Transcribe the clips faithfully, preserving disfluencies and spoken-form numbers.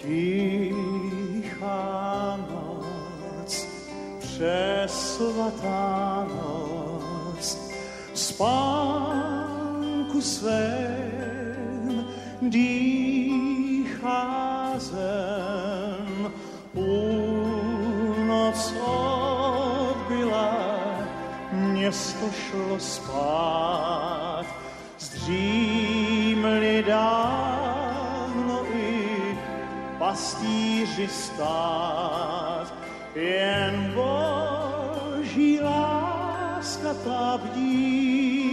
Tichá noc, přesvatá noc, spánku svém dýchá zem. Půlnoc odbyla, město šlo spát, zdřímli dávno i pastýři stát. Jen Boží láska ta bdí,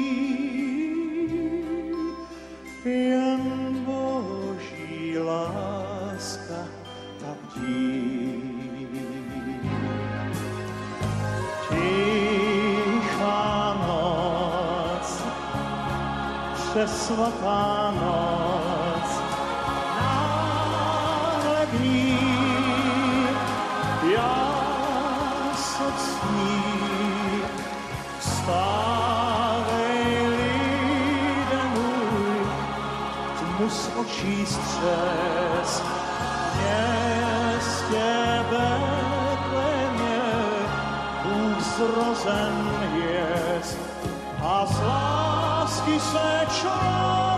jen Boží láska ta bdí. Tichá noc, přesvatá noc, náhledný jasocní, vstávej, lide můj, tmu z očí střes, městě Betlémě Bůh zrozen jest a z lásky se člověk